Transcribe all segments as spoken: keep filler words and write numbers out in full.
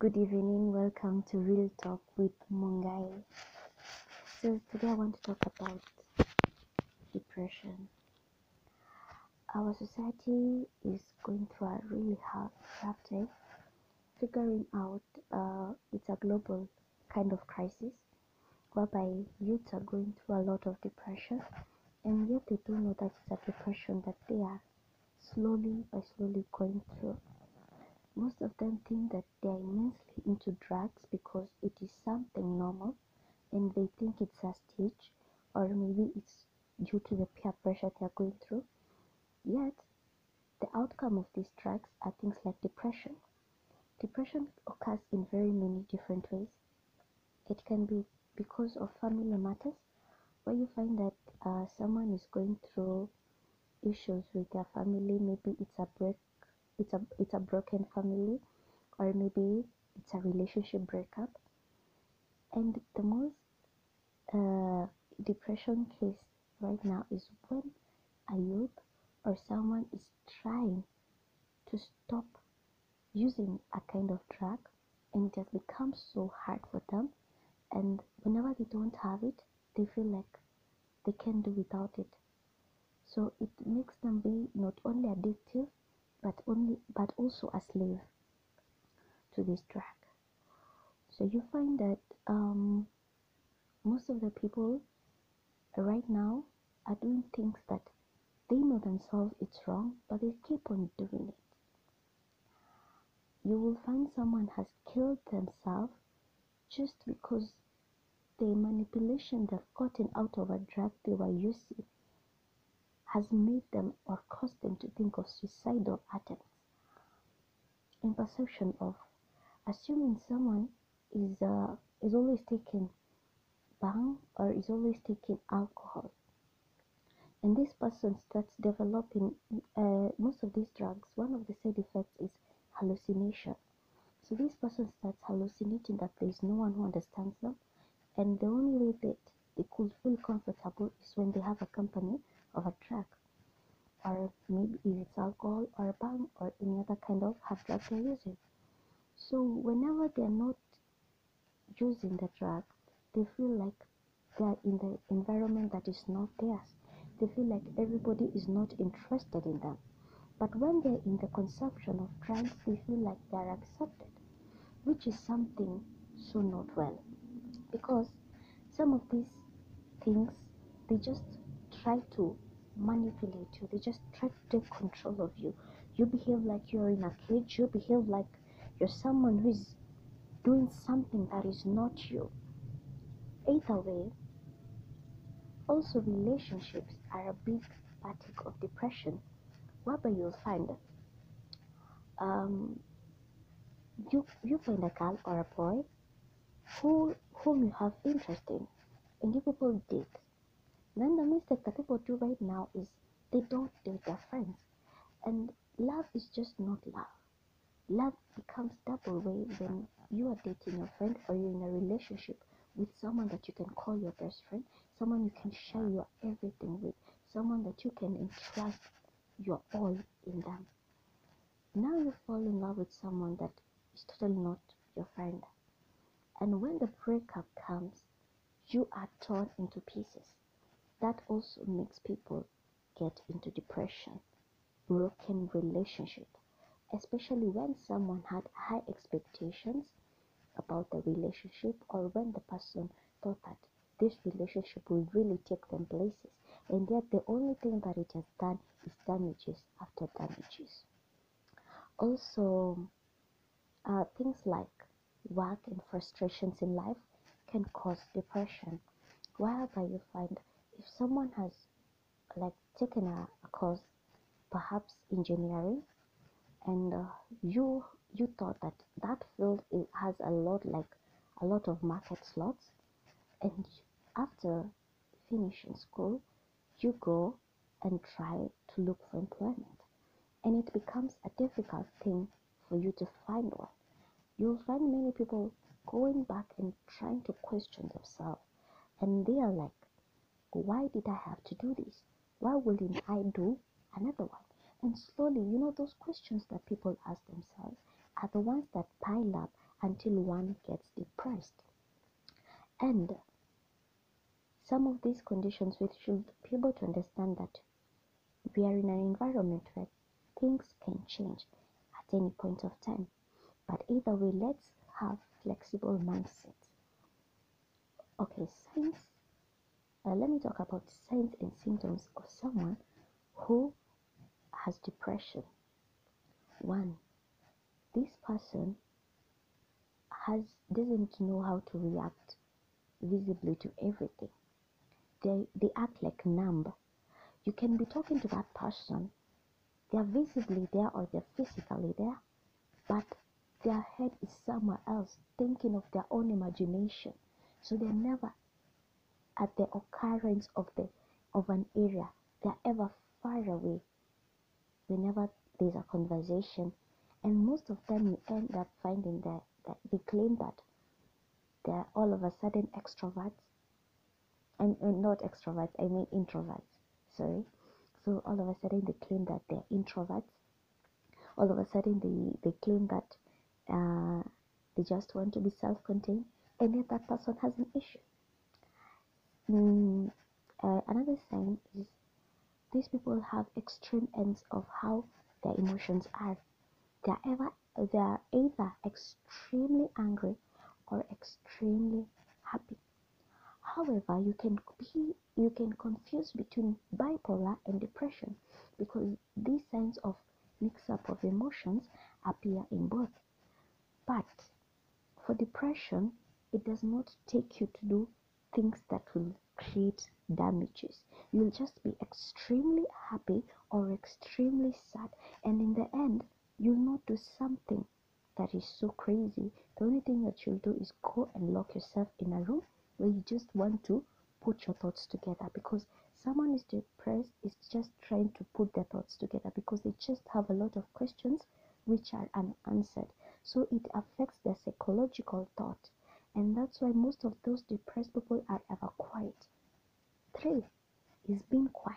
Good evening, welcome to Real Talk with Mungai. So today I want to talk about depression. Our society is going through a really hard, rough time, figuring out uh, it's a global kind of crisis, whereby youths are going through a lot of depression, and yet they don't know that it's a depression that they are slowly by slowly going through. Most of them think that they are immensely into drugs because it is something normal, and they think it's a stage, or maybe it's due to the peer pressure they are going through. Yet, the outcome of these drugs are things like depression. Depression occurs in very many different ways. It can be because of family matters, where you find that uh, someone is going through issues with their family. Maybe it's a break, it's a it's a broken family, or maybe it's a relationship breakup. And the most uh, depression case right now is when a youth or someone is trying to stop using a kind of drug, and it has become so hard for them, and whenever they don't have it, they feel like they can't do without it. So it makes them be not only addictive, but only but also a slave to this drug. So you find that um, most of the people right now are doing things that they know themselves it's wrong, but they keep on doing it. You will find someone has killed themselves just because the manipulation they've gotten out of a drug they were using has made them or caused them to think of suicidal attempts. In perception of assuming someone is uh, is always taking bang or is always taking alcohol, and this person starts developing uh, most of these drugs. One of the side effects is hallucination. So this person starts hallucinating that there is no one who understands them, and the only way that they could feel comfortable is when they have a company of a drug, or maybe if it's alcohol or a bang or any other kind of hard drug they're using. So whenever they're not using the drug, they feel like they're in the environment that is not theirs. They feel like everybody is not interested in them. But when they're in the consumption of drugs, they feel like they're accepted, which is something so not well. Because some of these things, they just try to manipulate you, they just try to take control of you. You behave like you're in a cage, you behave like you're someone who is doing something that is not you. Either way, also relationships are a big partic of depression, whereby you'll find um you you find a girl or a boy who whom you have interest in, and you people date. Then the mistake that people do right now is they don't date their friends. And love is just not love. Love becomes double way when you are dating your friend, or you're in a relationship with someone that you can call your best friend, someone you can share your everything with, someone that you can entrust your all in them. Now you fall in love with someone that is totally not your friend. And when the breakup comes, you are torn into pieces. That also makes people get into depression, broken relationship, especially when someone had high expectations about the relationship, or when the person thought that this relationship will really take them places, and yet the only thing that it has done is damages after damages. Also, uh, things like work and frustrations in life can cause depression, whereby you find if someone has like taken a, a course, perhaps engineering, and uh, you you thought that that field it has a lot like a lot of market slots, and after finishing school you go and try to look for employment, and it becomes a difficult thing for you to find one. You'll find many people going back and trying to question themselves, and they are like, why did I have to do this? Why wouldn't I do another one? And slowly, you know, those questions that people ask themselves are the ones that pile up until one gets depressed. And some of these conditions, we should be able to understand that we are in an environment where things can change at any point of time. But either way, let's have flexible mindsets. Okay, signs. Uh, let me talk about signs and symptoms of someone who has depression. One, this person has doesn't know how to react visibly to everything. They they act like numb. You can be talking to that person, they are visibly there or they're physically there, but their head is somewhere else, thinking of their own imagination. So they're never at the occurrence of the of an area. They're ever far away whenever there's a conversation. And most of them you end up finding that, that they claim that they're all of a sudden extroverts. And, and not extroverts, I mean introverts. Sorry. So all of a sudden they claim that they're introverts. All of a sudden they, they claim that uh, they just want to be self-contained, and yet that person has an issue. Mm, uh, another sign is these people have extreme ends of how their emotions are. They are ever they are either extremely angry or extremely happy. However, you can be you can confuse between bipolar and depression because these signs of mix-up of emotions appear in both. But for depression, it does not take you to do things that will create damages. You'll just be extremely happy or extremely sad, and in the end, you'll not do something that is so crazy. The only thing that you'll do is go and lock yourself in a room where you just want to put your thoughts together, because someone is depressed is just trying to put their thoughts together because they just have a lot of questions which are unanswered. So it affects their psychological thought, and that's why most of those depressed people are ever quiet. Three is being quiet.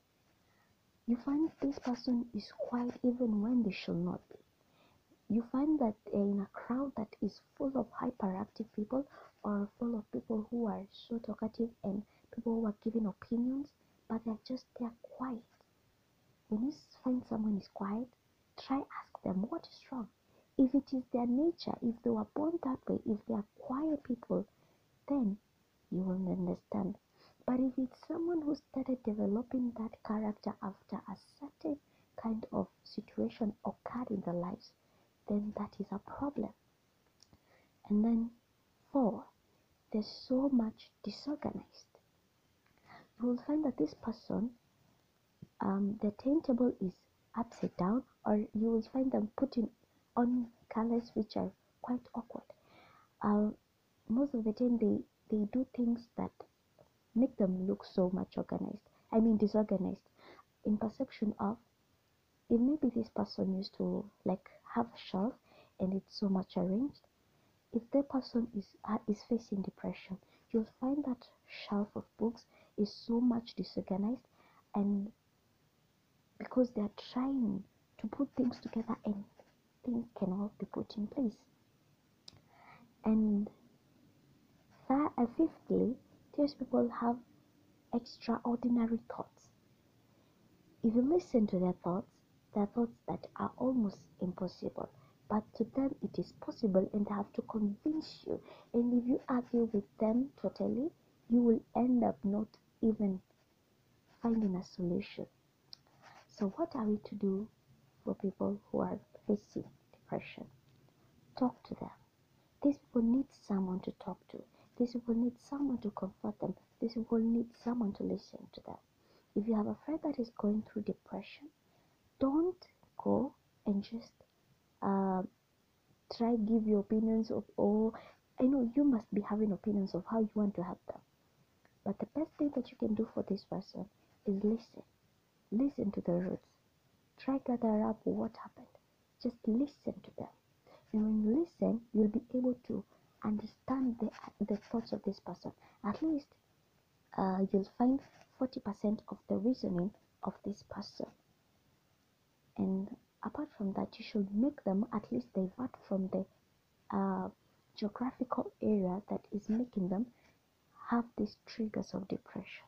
You find this person is quiet even when they should not be. You find that in a crowd that is full of hyperactive people or full of people who are so talkative and people who are giving opinions, but they're just they're quiet. When you find someone is quiet, try ask them what is wrong. If it is their nature, if they were born that way, if they are quiet people, then you will understand. But if it's someone who started developing that character after a certain kind of situation occurred in their lives, then that is a problem. And then four, there's so much disorganized. You will find that this person, um, the timetable is upside down, or you will find them putting on colors which are quite awkward. Uh, most of the time they, they do things that make them look so much organized. I mean disorganized in perception of, if maybe this person used to like have a shelf and it's so much arranged. If the person is uh, is facing depression, you'll find that shelf of books is so much disorganized, and because they're trying to put things together and things cannot be put in place. And th- uh, fifthly, these people have extraordinary thoughts. If you listen to their thoughts, they're thoughts that are almost impossible, but to them it is possible, and they have to convince you. And if you argue with them totally, you will end up not even finding a solution. So what are we to do for people who are facing depression? Talk to them. These people need someone to talk to. These people need someone to comfort them. These people need someone to listen to them. If you have a friend that is going through depression, don't go and just uh, try give your opinions of, oh, I know you must be having opinions of how you want to help them. But the best thing that you can do for this person is listen. Listen to the roots. Try gather up what happened. Just listen to them. And when you listen, you'll be able to understand the, the thoughts of this person. At least uh, you'll find forty percent of the reasoning of this person. And apart from that, you should make them at least divert from the uh, geographical area that is making them have these triggers of depression.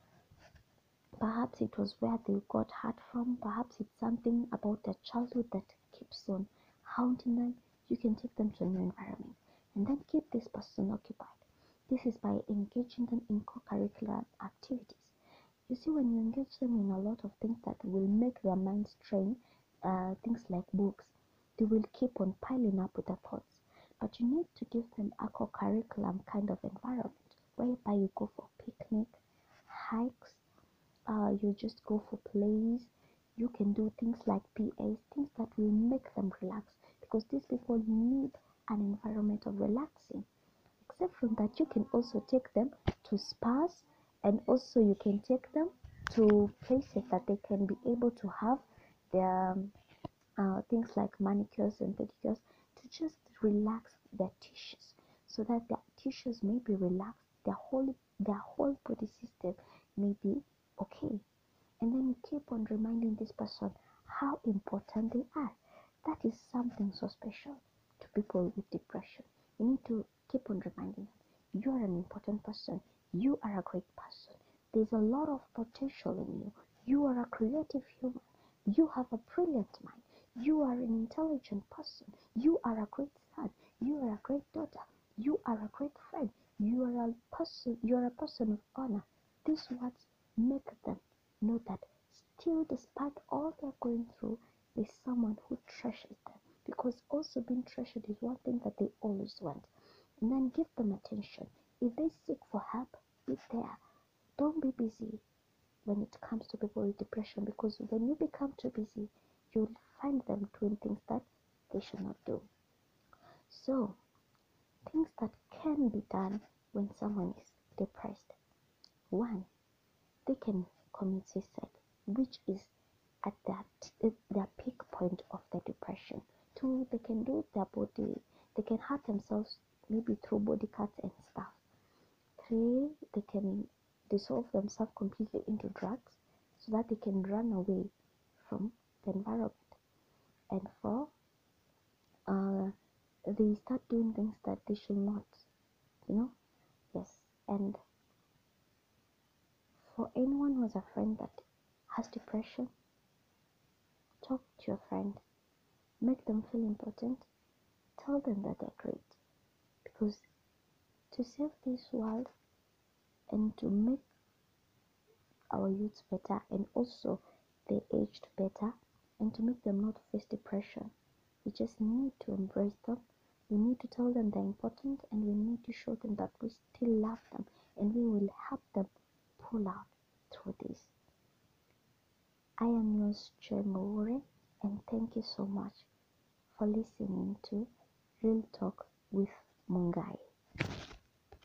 Perhaps it was where they got hurt from, perhaps it's something about their childhood that keeps on haunting them. You can take them to a new environment and then keep this person occupied. This is by engaging them in co-curricular activities. You see, when you engage them in a lot of things that will make their minds train, uh, things like books, they will keep on piling up with their thoughts. But you need to give them a co-curriculum kind of environment whereby you go for picnic, hikes, uh, you just go for plays. You can do things like P As, things that will make them relax, because these people need an environment of relaxing. Except from that, you can also take them to spas, and also you can take them to places that they can be able to have their um, uh, things like manicures and pedicures, to just relax their tissues, so that their tissues may be relaxed, their whole their whole body system may be okay. And then you keep on reminding this person how important they are. That is something so special to people with depression. You need to keep on reminding them, you are an important person, you are a great person, there's a lot of potential in you, you are a creative human, you have a brilliant mind, you are an intelligent person, you are a great son, you are a great daughter, you are a great friend, you are a person, you are a person of honor. These words make them know that still, despite all they're going through, there's someone who treasures them. Because also being treasured is one thing that they always want. And then give them attention. If they seek for help, be there. Don't be busy when it comes to people with depression, because when you become too busy, you'll find them doing things that they should not do. So, things that can be done when someone is depressed. One, they can commit suicide, which is at that their peak point of the depression. Two, they can do their body, they can hurt themselves maybe through body cuts and stuff. Three, they can dissolve themselves completely into drugs so that they can run away from the environment. And four, uh, they start doing things that they should not, you know. Yes. And for anyone who has a friend that has depression, talk to your friend, make them feel important, tell them that they're great, because to save this world and to make our youths better, and also the aged better, and to make them not face depression, we just need to embrace them. We need to tell them they're important, and we need to show them that we still love them, and we will help them pull out through this. I am yours, Joy Mowore, and thank you so much for listening to Real Talk with Mungai.